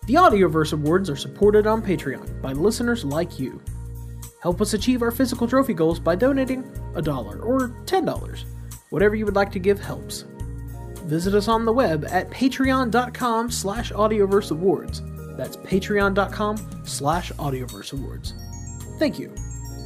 The Audioverse Awards are supported on Patreon by listeners like you. Help us achieve our physical trophy goals by donating $1 or $10. Whatever you would like to give helps. Visit us on the web at patreon.com/audioverseawards. That's patreon.com/audioverseawards. Thank you.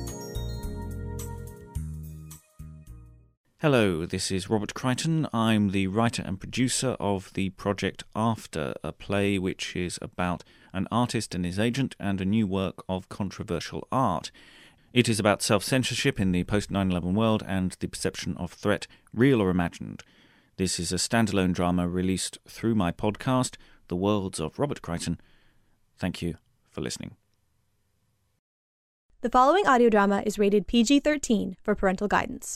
Hello, this is Robert Crichton. I'm the writer and producer of the project After, a play which is about an artist and his agent and a new work of controversial art. It is about self-censorship in the post-9/11 world and the perception of threat, real or imagined. This is a standalone drama released through my podcast, The Worlds of Robert Crichton. Thank you for listening. The following audio drama is rated PG-13 for parental guidance.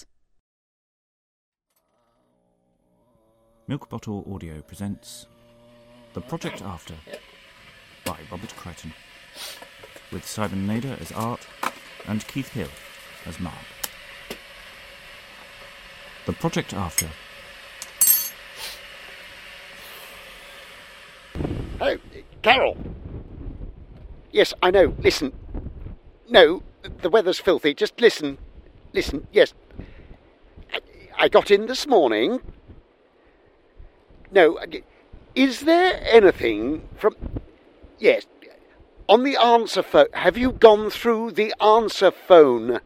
Milk Bottle Audio presents The Project After by Robert Crichton, with Simon Nader as Art and Keith Hill as Mark. The Project After. Oh, Carol! Yes, I know, listen. No, the weather's filthy, just listen. Listen, yes. I got in this morning. No, is there anything from... Yes, on the answer phone. Have you gone through the answer phone?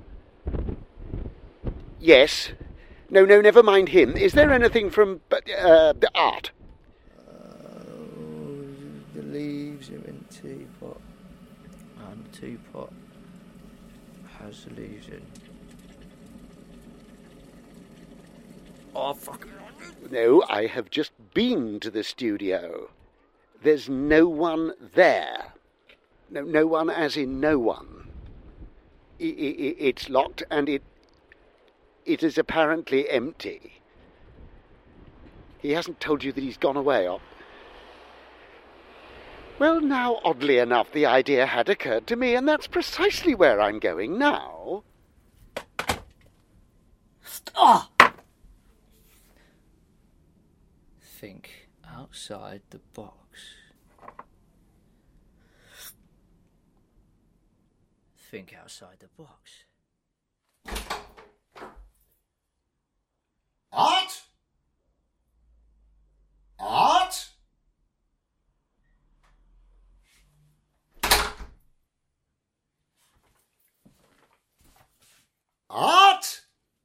Yes. No, never mind him. Is there anything from the Art? The leaves are in teapot, and the teapot has the leaves in. Oh, fuck. No, I have just been to the studio. There's no one there. No one as in no one. It's locked and it is apparently empty. He hasn't told you that he's gone away, or... Well, now, oddly enough, the idea had occurred to me, and that's precisely where I'm going now. Oh! Think outside the box. Think outside the box. Art? Art? Art?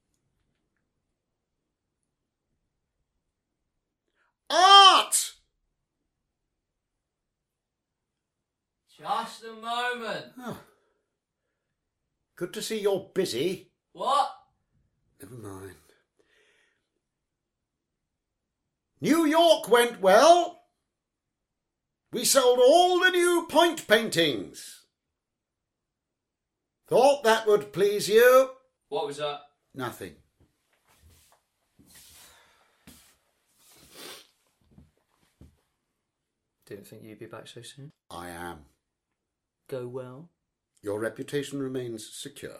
Art! Just a moment. Oh. Good to see you're busy. What? Never mind. New York went well. We sold all the new point paintings. Thought that would please you. What was that? Nothing. Didn't think you'd be back so soon. I am. Go well. Your reputation remains secure.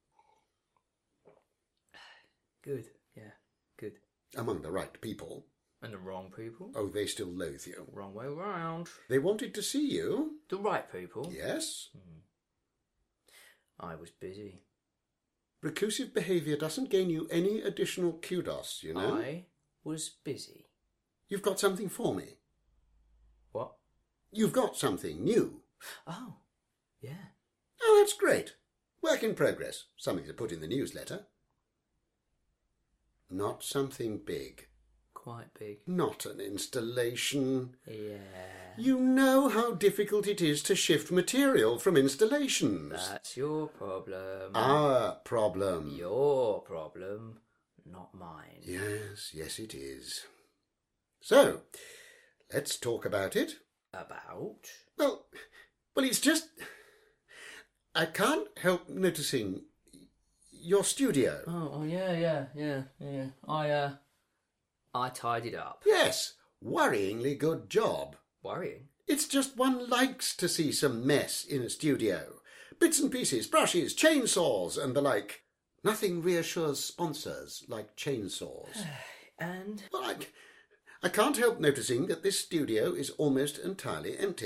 Good, yeah, good. Among the right people. And the wrong people? Oh, they still loathe you. Wrong way round. They wanted to see you. The right people? Yes. I was busy. Reclusive behaviour doesn't gain you any additional kudos, you know. I was busy. You've got something for me. What? You've got something new. Oh, yeah. Oh, that's great. Work in progress. Something to put in the newsletter. Not something big. Quite big. Not an installation. Yeah. You know how difficult it is to shift material from installations. That's your problem. Our problem. Your problem, not mine. Yes, it is. So, let's talk about it. About? Well, it's just... I can't help noticing your studio. Oh, yeah. I tidied up. Yes, worryingly good job. Worrying? It's just one likes to see some mess in a studio. Bits and pieces, brushes, chainsaws and the like. Nothing reassures sponsors like chainsaws. And? Well, I can't help noticing that this studio is almost entirely empty.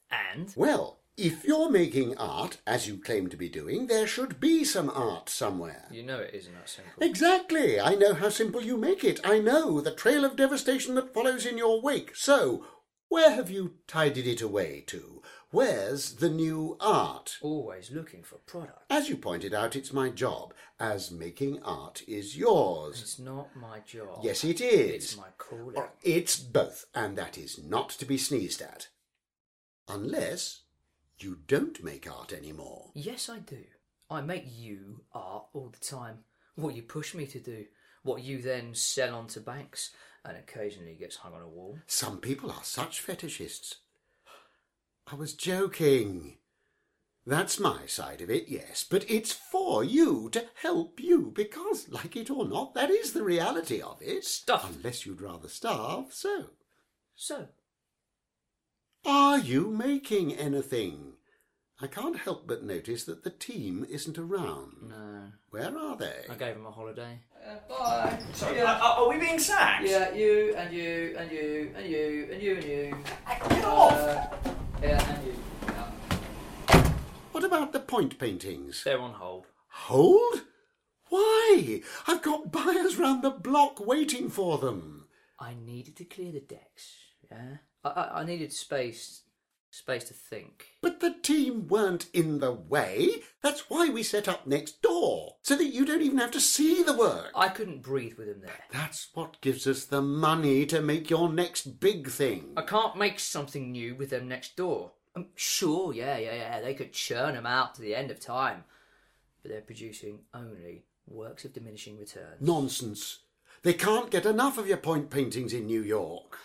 And? Well, if you're making art, as you claim to be doing, there should be some art somewhere. You know it isn't that simple. Exactly. I know how simple you make it. I know the trail of devastation that follows in your wake. So, where have you tidied it away to? Where's the new art? Always looking for product. As you pointed out, it's my job, as making art is yours. It's not my job. Yes, it is. It's my calling. It's both, and that is not to be sneezed at. Unless you don't make art anymore. Yes, I do. I make you art all the time. What you push me to do. What you then sell on to banks and occasionally gets hung on a wall. Some people are such fetishists. I was joking. That's my side of it, yes, but it's for you, to help you, because, like it or not, that is the reality of it. Stuff. Unless you'd rather starve, so. So? Are you making anything? I can't help but notice that the team isn't around. No. Where are they? I gave them a holiday. Bye. Sorry, are we being sacked? Yeah, you, and you, and you, and you, and you, and you. Get off! Yeah, and you. Yeah. What about the point paintings? They're on hold. Hold? Why? I've got buyers round the block waiting for them. I needed to clear the decks, yeah? I needed space to think. But the team weren't in the way. That's why we set up next door, so that you don't even have to see the work. I couldn't breathe with him there. That's what gives us the money to make your next big thing. I can't make something new with them next door. Sure, yeah, they could churn them out to the end of time. But they're producing only works of diminishing returns. Nonsense. They can't get enough of your point paintings in New York.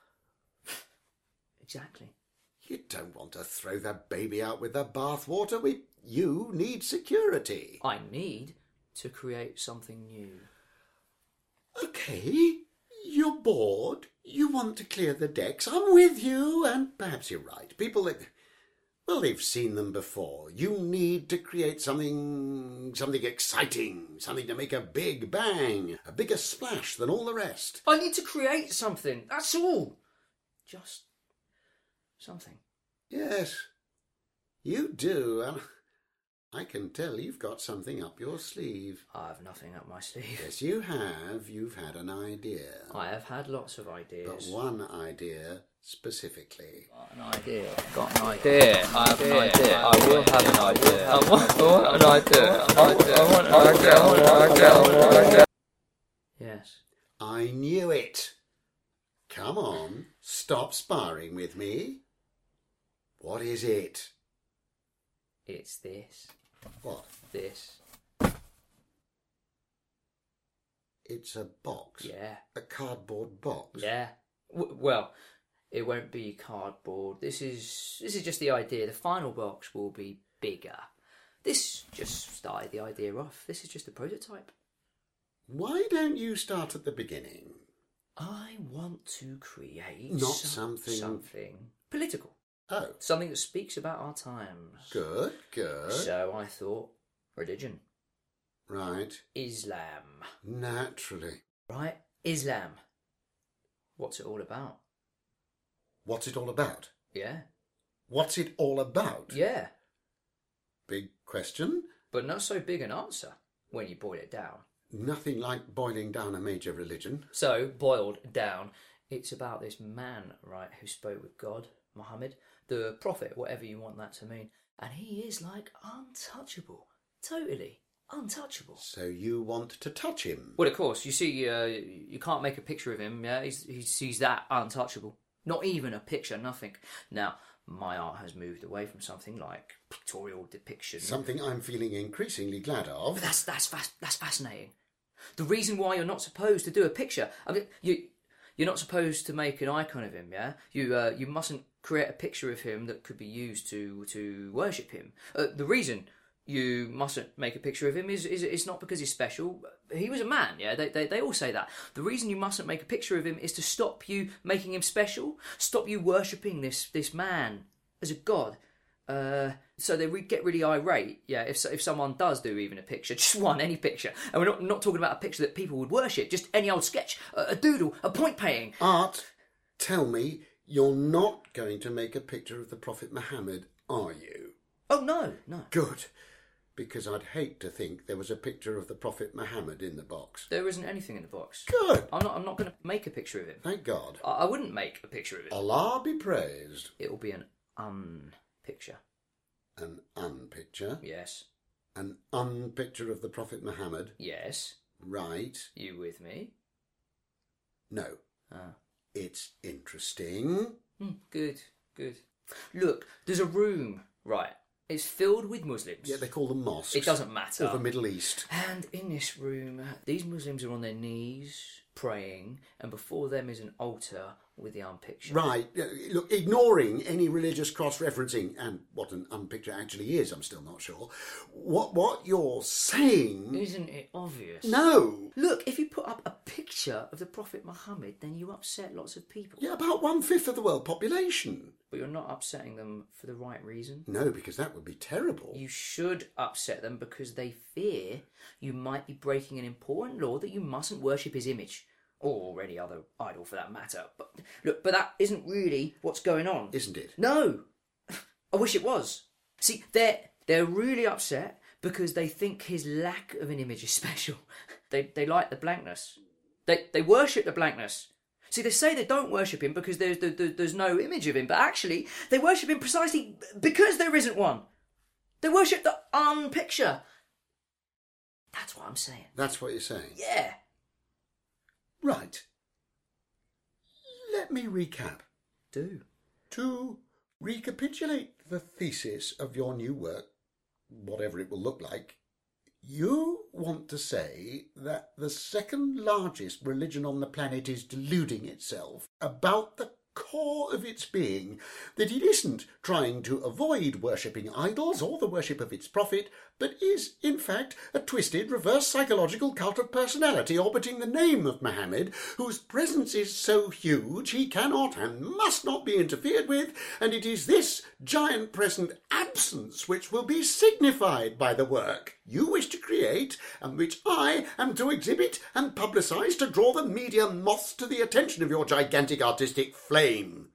Exactly. You don't want to throw the baby out with the bathwater. You need security. I need to create something new. Okay, you're bored. You want to clear the decks. I'm with you, and perhaps you're right. People that... Well, they've seen them before. You need to create something exciting, something to make a big bang, a bigger splash than all the rest. I need to create something, that's all. Just something. Yes, you do, and I can tell you've got something up your sleeve. I have nothing up my sleeve. Yes, you have. You've had an idea. I have had lots of ideas. But one idea specifically. Got an idea. I have an idea. I will have an idea. I want an idea. I want an idea. Yes. I knew it. Come on, stop sparring with me. What is it? It's this. What? This. It's a box. Yeah. A cardboard box. Yeah. Well, it won't be cardboard. This is just the idea. The final box will be bigger. This just started the idea off. This is just a prototype. Why don't you start at the beginning? I want to create Not something political. Oh. Something that speaks about our times. Good. So I thought, religion. Right. Islam. Naturally. Right? Islam. What's it all about? What's it all about? Yeah. What's it all about? Yeah. Big question. But not so big an answer when you boil it down. Nothing like boiling down a major religion. So, boiled down, it's about this man, right, who spoke with God, Muhammad, the prophet, whatever you want that to mean. And he is like untouchable. Totally untouchable. So you want to touch him? Well, of course, you see, you can't make a picture of him, yeah? He's that untouchable. Not even a picture, nothing. Now, my art has moved away from something like pictorial depiction. Something I'm feeling increasingly glad of. But that's fascinating. The reason why you're not supposed to do a picture, I mean, you're not supposed to make an icon of him, yeah? You mustn't create a picture of him that could be used to worship him. The reason you mustn't make a picture of him is not because he's special. He was a man, yeah? They all say that. The reason you mustn't make a picture of him is to stop you making him special, stop you worshipping this man as a god. So they get really irate, yeah, if someone does do even a picture, just one, any picture. And we're not talking about a picture that people would worship, just any old sketch, a doodle, a point painting. Art, tell me, You're not going to make a picture of the Prophet Muhammad, are you? Oh, no. Good. Because I'd hate to think there was a picture of the Prophet Muhammad in the box. There isn't anything in the box. Good. I'm not going to make a picture of him. Thank God. I wouldn't make a picture of him. Allah be praised. It will be an unpicture. An unpicture. Yes. An unpicture of the Prophet Muhammad. Yes. Right. You with me? No. Ah. It's interesting. Good. Look, there's a room, right? It's filled with Muslims. Yeah, they call them mosques. It doesn't matter. Or the Middle East. And in this room, these Muslims are on their knees, praying, and before them is an altar with the unpicture. Right. Look, ignoring any religious cross-referencing and what an unpicture actually is, I'm still not sure. What you're saying... Isn't it obvious? No. Look, if you put up a picture of the Prophet Muhammad, then you upset lots of people. Yeah, about 1/5 of the world population. But you're not upsetting them for the right reason. No, because that would be terrible. You should upset them because they fear you might be breaking an important law that you mustn't worship his image. Or any other idol for that matter. But look, that isn't really what's going on. Isn't it? No. I wish it was. See, they're really upset because they think his lack of an image is special. They like the blankness. They worship the blankness. See, they say they don't worship him because there's no image of him, but actually they worship him precisely because there isn't one. They worship the unpicture. That's what I'm saying. That's what you're saying? Yeah. Right. Let me recap. Do. To recapitulate the thesis of your new work, whatever it will look like, you want to say that the second largest religion on the planet is deluding itself about the core of its being, that it isn't trying to avoid worshipping idols or the worship of its prophet, but is, in fact, a twisted, reverse psychological cult of personality orbiting the name of Muhammad, whose presence is so huge he cannot and must not be interfered with, and it is this giant present absence which will be signified by the work you wish to create, and which I am to exhibit and publicise to draw the media moths to the attention of your gigantic artistic flame.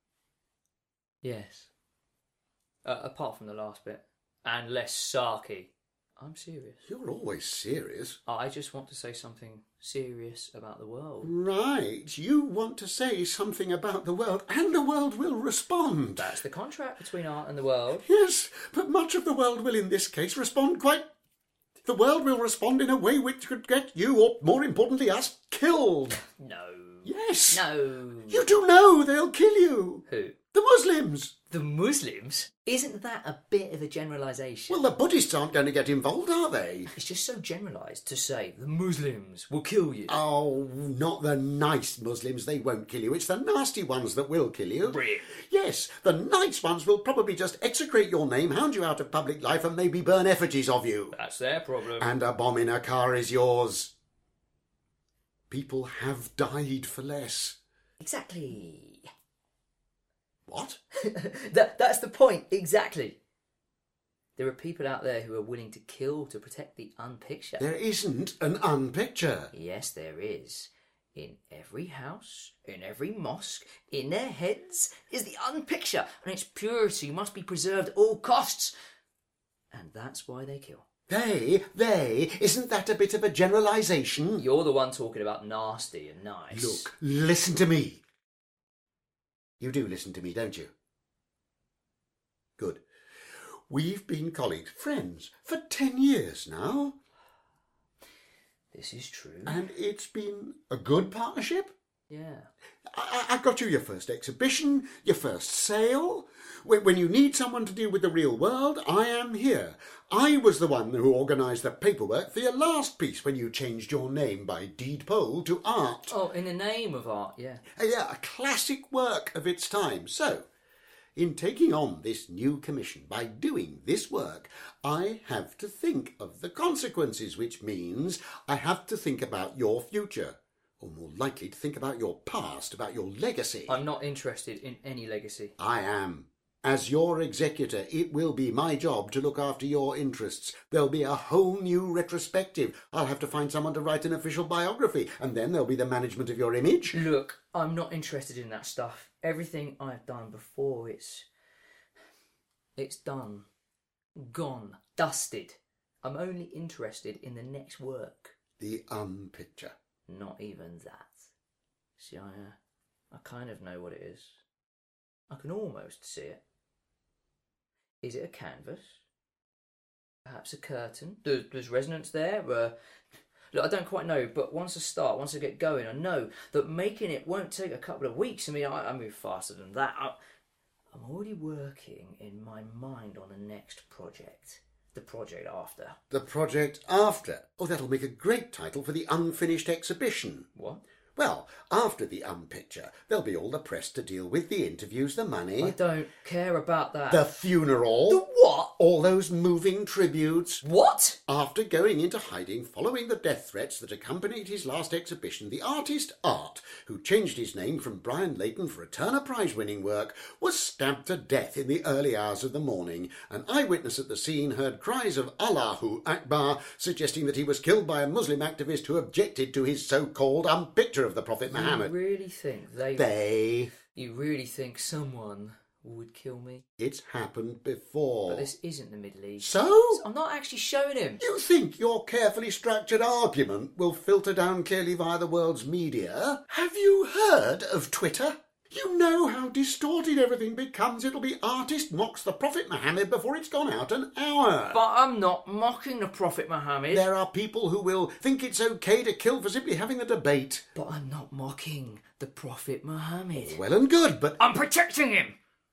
Yes. Apart from the last bit. And less sarky. I'm serious. You're always serious. I just want to say something serious about the world. Right. You want to say something about the world, and the world will respond. That's the contract between art and the world. Yes, but much of the world will in this case respond quite... The world will respond in a way which could get you, or more importantly us, killed. No. Yes. No. You do know they'll kill you. Who? The Muslims. The Muslims? Isn't that a bit of a generalisation? Well, the Buddhists aren't going to get involved, are they? It's just so generalised to say the Muslims will kill you. Oh, not the nice Muslims. They won't kill you. It's the nasty ones that will kill you. Really? Yes, the nice ones will probably just execrate your name, hound you out of public life, and maybe burn effigies of you. That's their problem. And a bomb in a car is yours. People have died for less. Exactly. What? That's the point, exactly. There are people out there who are willing to kill to protect the unpicture. There isn't an unpicture. Yes, there is. In every house, in every mosque, in their heads is the unpicture, and its purity must be preserved at all costs. And that's why they kill. They, isn't that a bit of a generalisation? You're the one talking about nasty and nice. Look, listen to me. You do listen to me, don't you? Good. We've been colleagues, friends, for 10 years now. This is true. And it's been a good partnership. Yeah. I got you your first exhibition, your first sale. When you need someone to deal with the real world, I am here. I was the one who organised the paperwork for your last piece when you changed your name by deed poll to art. Oh, in the name of art, yeah. Yeah, a classic work of its time. So, in taking on this new commission, by doing this work, I have to think of the consequences, which means I have to think about your future. Or more likely to think about your past, about your legacy. I'm not interested in any legacy. I am. As your executor, it will be my job to look after your interests. There'll be a whole new retrospective. I'll have to find someone to write an official biography, and then there'll be the management of your image. Look, I'm not interested in that stuff. Everything I've done before, it's done. Gone. Dusted. I'm only interested in the next work. The picture. Not even that. See, I kind of know what it is. I can almost see it. Is it a canvas? Perhaps a curtain? There's resonance there? Look, I don't quite know, but once I get going, I know that making it won't take a couple of weeks. I mean, I move faster than that. I'm already working in my mind on the next project. The project after. The project after? Oh, that'll make a great title for the unfinished exhibition. What? Well, after the picture, there'll be all the press to deal with, the interviews, the money. I don't care about that. The funeral. The what? All those moving tributes. What? After going into hiding following the death threats that accompanied his last exhibition, the artist Art, who changed his name from Brian Layton for a Turner Prize-winning work, was stabbed to death in the early hours of the morning. An eyewitness at the scene heard cries of Allahu Akbar, suggesting that he was killed by a Muslim activist who objected to his so-called picture of the Prophet Muhammad. You really think You really think someone would kill me? It's happened before. But this isn't the Middle East. So? I'm not actually showing him. You think your carefully structured argument will filter down clearly via the world's media? Have you heard of Twitter? You know how distorted everything becomes. It'll be artist mocks the Prophet Muhammad before it's gone out an hour. But I'm not mocking the Prophet Muhammad. There are people who will think it's okay to kill for simply having a debate. But I'm not mocking the Prophet Muhammad. Well and good, but... I'm protecting him!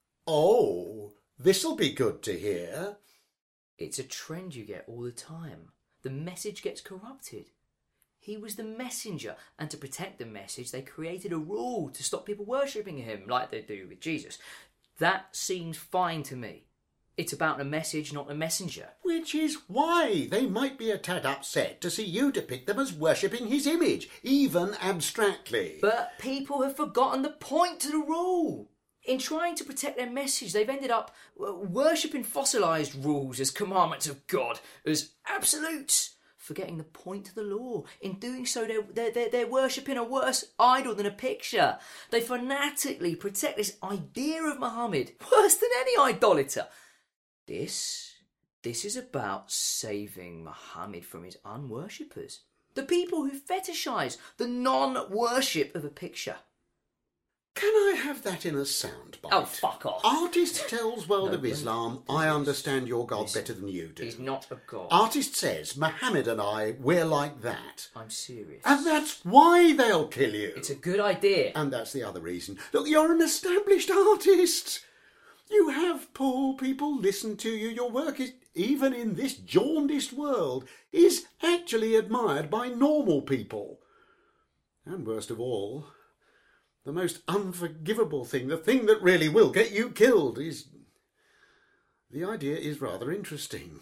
Oh, this'll be good to hear. It's a trend you get all the time. The message gets corrupted. He was the messenger, and to protect the message, they created a rule to stop people worshipping him, like they do with Jesus. That seems fine to me. It's about the message, not the messenger. Which is why they might be a tad upset to see you depict them as worshipping his image, even abstractly. But people have forgotten the point to the rule. In trying to protect their message, they've ended up worshipping fossilised rules as commandments of God, as absolutes, forgetting the point of the law. In doing so, they're worshipping a worse idol than a picture. They fanatically protect this idea of Muhammad, worse than any idolater. This is about saving Muhammad from his unworshippers, the people who fetishise the non-worship of a picture. Can I have that in a soundbite? Oh, fuck off. Artist tells World of Islam, I understand your God better than you do. He's not a god. Artist says, Muhammad and I, we're like that. I'm serious. And that's why they'll kill you. It's a good idea. And that's the other reason. Look, you're an established artist. You have pull, people listen to you. Your work is, even in this jaundiced world, is actually admired by normal people. And worst of all, the most unforgivable thing, the thing that really will get you killed, is... The idea is rather interesting.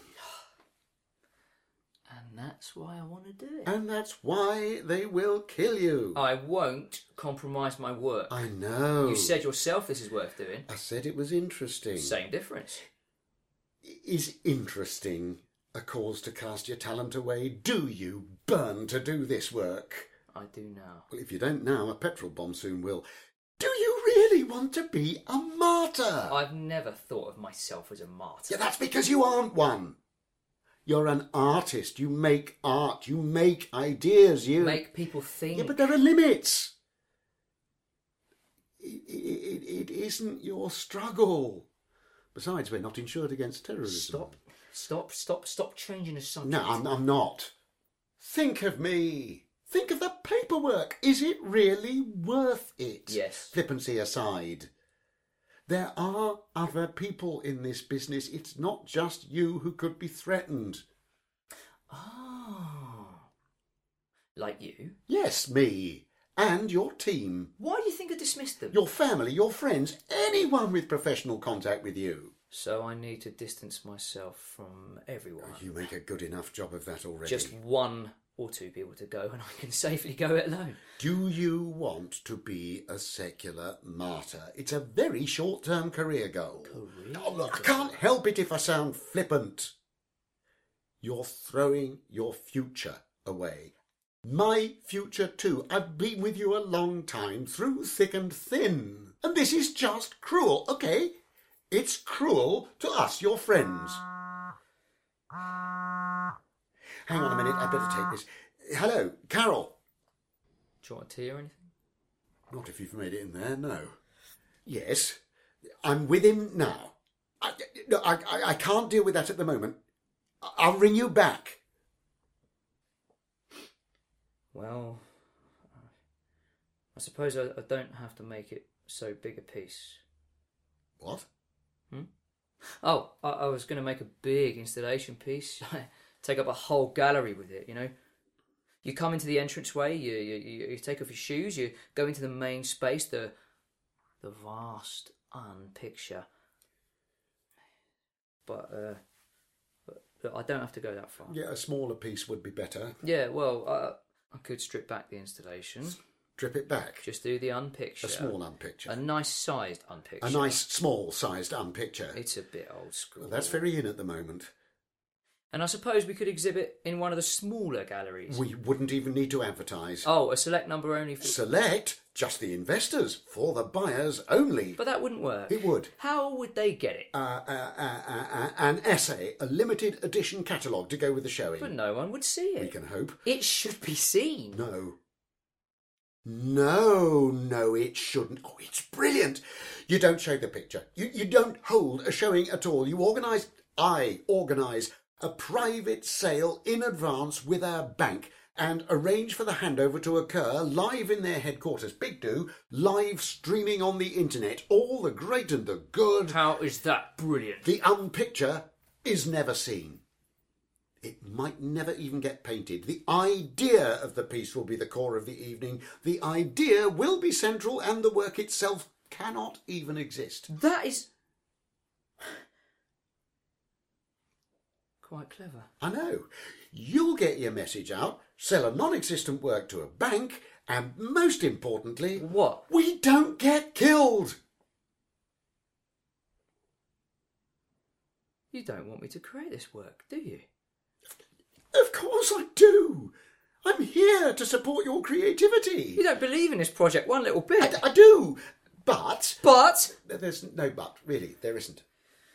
And that's why I want to do it. And that's why they will kill you. I won't compromise my work. I know. You said yourself this is worth doing. I said it was interesting. Same difference. Is interesting a cause to cast your talent away? Do you burn to do this work? I do now. Well, if you don't now, a petrol bomb soon will. Do you really want to be a martyr? I've never thought of myself as a martyr. Yeah, that's because you aren't one. You're an artist. You make art. You make ideas. You make people think. Yeah, but there are limits. It isn't your struggle. Besides, we're not insured against terrorism. Stop changing the subject. No, I'm not. Think of me. Think of the paperwork. Is it really worth it? Yes. Flippancy aside. There are other people in this business. It's not just you who could be threatened. Oh. Like you? Yes, me. And your team. Why do you think I dismissed them? Your family, your friends, anyone with professional contact with you. So I need to distance myself from everyone. You make a good enough job of that already. Just one or 2 people to go, and I can safely go it alone. Do you want to be a secular martyr? It's a very short-term career goal. Oh, look, I can't help it if I sound flippant. You're throwing your future away. My future too. I've been with you a long time, through thick and thin. And this is just cruel, okay? It's cruel to us, your friends. Hang on a minute, I better take this. Hello, Carol. Do you want tea or anything? Not if you've made it in there, no. Yes, I'm with him now. I can't deal with that at the moment. I'll ring you back. Well, I suppose I don't have to make it so big a piece. What? Oh, I was going to make a big installation piece. Take up a whole gallery with it, you know. You come into the entranceway, you take off your shoes, you go into the main space, the vast unpicture. But I don't have to go that far. Yeah, a smaller piece would be better. Yeah, well, I could strip back the installation. Strip it back. Just do the unpicture. A small unpicture. A nice sized unpicture. A nice small-sized unpicture. It's a bit old school. Well, that's very in at the moment. And I suppose we could exhibit in one of the smaller galleries. We wouldn't even need to advertise. Oh, a select number only for... Select? Just the investors. For the buyers only. But that wouldn't work. It would. How would they get it? An essay, a limited edition catalogue to go with the showing. But no one would see it. We can hope. It should be seen. No. No, it shouldn't. Oh, it's brilliant. You don't show the picture. You don't hold a showing at all. I organise a private sale in advance with our bank and arrange for the handover to occur live in their headquarters. Big do. Live streaming on the internet. All the great and the good. How is that brilliant? The unpicture is never seen. It might never even get painted. The idea of the piece will be the core of the evening. The idea will be central, and the work itself cannot even exist. That is... quite clever. I know. You'll get your message out, sell a non-existent work to a bank, and most importantly... What? We don't get killed! You don't want me to create this work, do you? Of course I do. I'm here to support your creativity. You don't believe in this project one little bit. I do, but... But? There's no but, really. There isn't.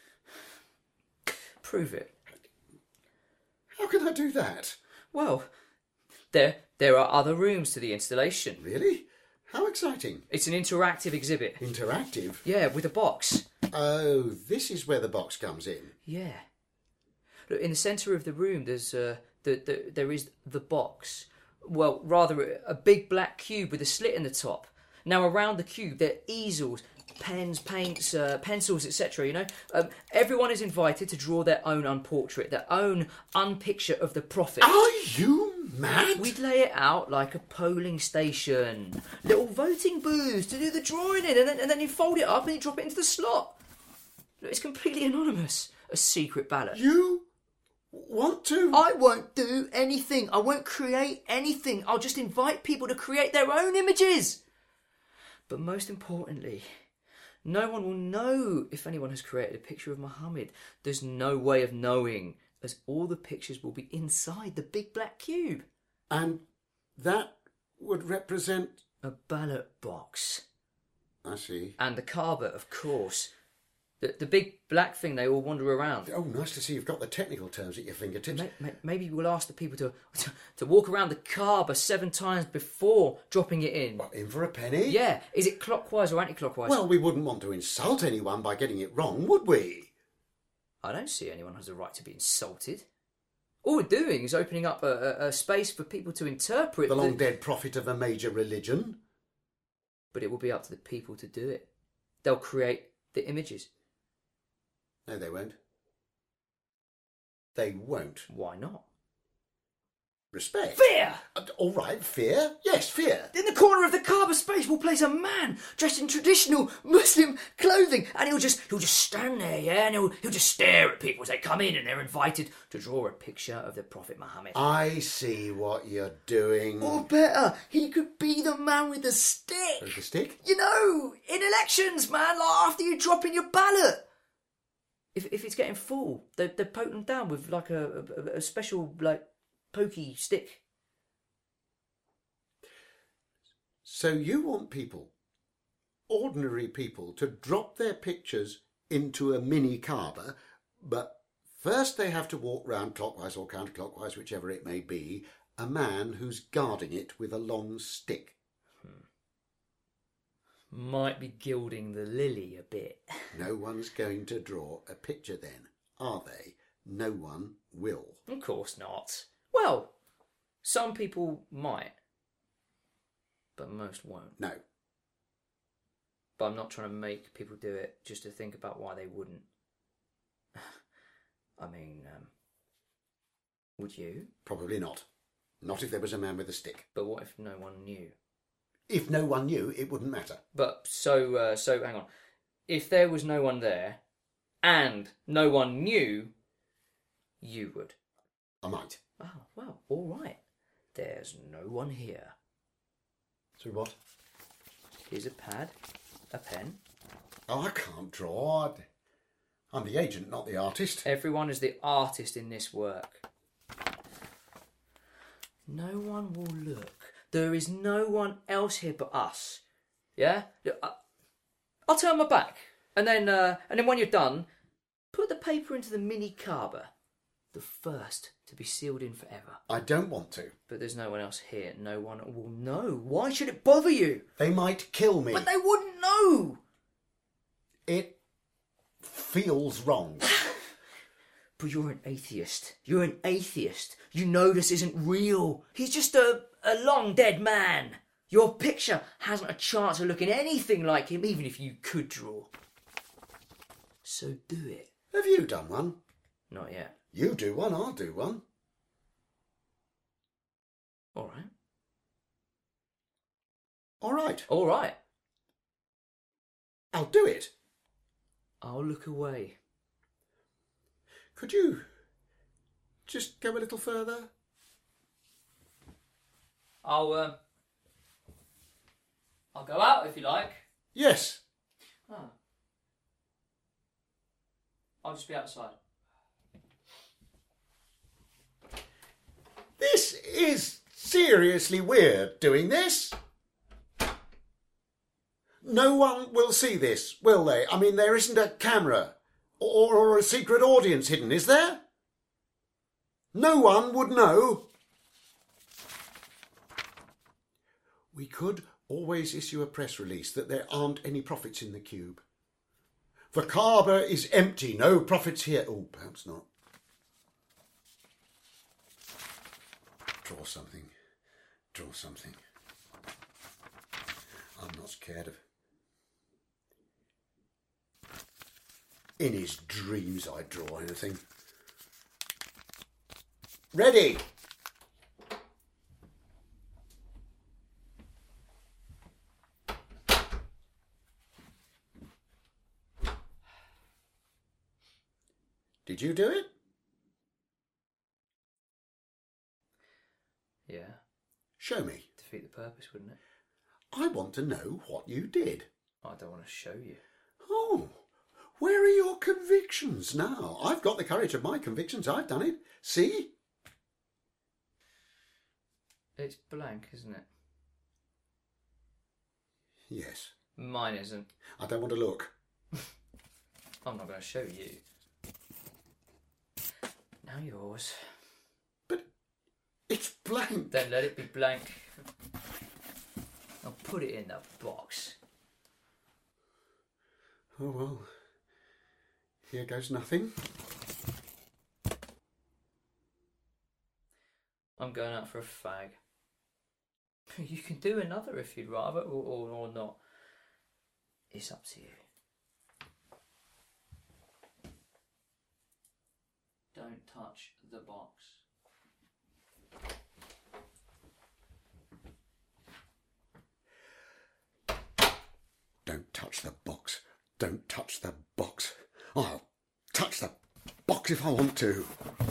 Prove it. How can I do that? Well, there are other rooms to the installation. Really? How exciting. It's an interactive exhibit. Interactive? Yeah, with a box. Oh, this is where the box comes in. Yeah. Look, in the centre of the room, there is the box. Well, rather a big black cube with a slit in the top. Now, around the cube, there are easels, pens, paints, pencils, etc. You know, everyone is invited to draw their own unportrait, their own unpicture of the prophet. Are you mad? We'd lay it out like a polling station, little voting booths to do the drawing in, and then you fold it up and you drop it into the slot. Look, it's completely anonymous. A secret ballot. You want to? I won't do anything. I won't create anything. I'll just invite people to create their own images. But most importantly, no one will know if anyone has created a picture of Muhammad. There's no way of knowing, as all the pictures will be inside the big black cube. And that would represent... a ballot box. I see. And the Kaaba, of course. The big black thing they all wander around. Oh, nice to see you've got the technical terms at your fingertips. Maybe we'll ask the people to walk around the Kaaba 7 times before dropping it in. What, in for a penny? Yeah. Is it clockwise or anti-clockwise? Well, we wouldn't want to insult anyone by getting it wrong, would we? I don't see anyone has a right to be insulted. All we're doing is opening up a space for people to interpret... The long-dead prophet of a major religion. But it will be up to the people to do it. They'll create the images. No, they won't. They won't. Why not? Respect? Fear! All right, fear? Yes, fear. In the corner of the Kaaba space will place a man dressed in traditional Muslim clothing, and he'll just stand there, yeah, and he'll just stare at people as they come in, and they're invited to draw a picture of the Prophet Muhammad. I see what you're doing. Or better, he could be the man with the stick. With the stick? You know, in elections, man, like after you drop in your ballot. If it's getting full, they poke them down with like a special like pokey stick. So you want people, ordinary people, to drop their pictures into a mini Kaaba, but first they have to walk round clockwise or counterclockwise, whichever it may be, a man who's guarding it with a long stick. Might be gilding the lily a bit. No one's going to draw a picture then, are they? No one will. Of course not. Well, some people might, but most won't. No. But I'm not trying to make people do it just to think about why they wouldn't. I mean, would you? Probably not. Not if there was a man with a stick. But what if no one knew? If no one knew, it wouldn't matter. But so hang on. If there was no one there, and no one knew, you would. I might. Oh, well, all right. There's no one here. So what? Here's a pad, a pen. Oh, I can't draw. I'm the agent, not the artist. Everyone is the artist in this work. No one will look. There is no one else here but us. Yeah? I'll turn my back. And then when you're done, put the paper into the mini Kaaba. The first to be sealed in forever. I don't want to. But there's no one else here. No one will know. Why should it bother you? They might kill me. But they wouldn't know. It feels wrong. But you're an atheist. You're an atheist. You know this isn't real. He's just a long dead man. Your picture hasn't a chance of looking anything like him, even if you could draw. So do it. Have you done one? Not yet. You do one, I'll do one. All right. All right. All right. I'll do it. I'll look away. Could you just go a little further? I'll go out if you like. Yes. Oh. I'll just be outside. This is seriously weird, doing this. No one will see this, will they? I mean, there isn't a camera or a secret audience hidden, is there? No one would know. We could always issue a press release that there aren't any profits in the cube. The Kaaba is empty, no profits here. Oh, perhaps not. Draw something. Draw something. I'm not scared of... In his dreams I'd draw anything. Ready! Did you do it? Yeah. Show me. Defeat the purpose, wouldn't it? I want to know what you did. I don't want to show you. Oh, where are your convictions now? I've got the courage of my convictions. I've done it. See? It's blank, isn't it? Yes. Mine isn't. I don't want to look. I'm not going to show you. Now yours. But it's blank. Then let it be blank. I'll put it in the box. Oh, well. Here goes nothing. I'm going out for a fag. You can do another if you'd rather, or not. It's up to you. Don't touch the box. touch the box. Don't touch the box. I'll touch the box if I want to.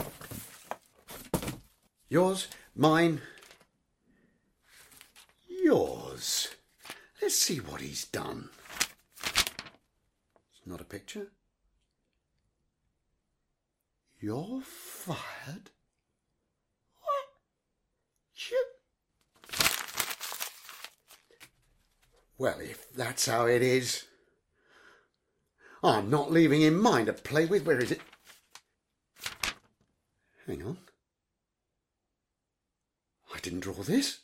Yours, mine, yours. Let's see what he's done. It's not a picture. You're fired? What? Well, if that's how it is, I'm not leaving him mine to play with. Where is it? Hang on. I didn't draw this.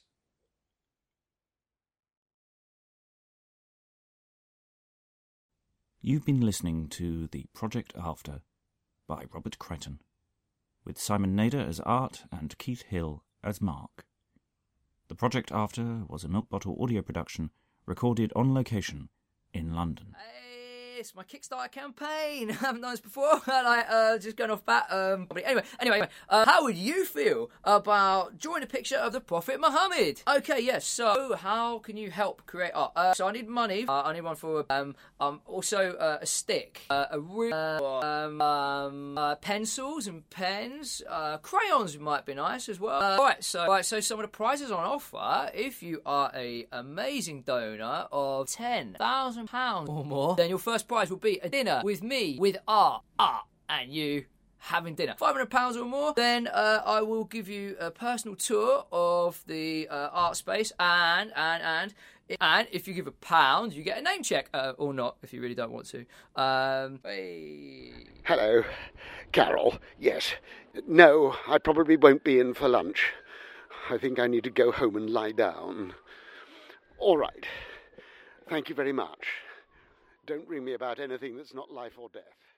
You've been listening to The Project After by Robert Crichton, with Simon Nader as Art and Keith Hill as Mark. The Project After was a Milk Bottle audio production recorded on location in London. Hey, it's my Kickstarter campaign. I haven't done this before. Just going off bat. Anyway, how would you feel about drawing a picture of the Prophet Muhammad? Okay, yes. So, how can you help create art? So, I need money. I need one for also a stick, a pencils and pens, crayons might be nice as well. So some of the prizes on offer. If you are a amazing donor of £10,000 or more, then your first prize will be a dinner with me, with art, and you having dinner. £500 or more, then I will give you a personal tour of the art space, and if you give £1, you get a name check, or not, if you really don't want to. Hey. Hello, Carol. Yes. No, I probably won't be in for lunch. I think I need to go home and lie down. All right. Thank you very much. Don't ring me about anything that's not life or death.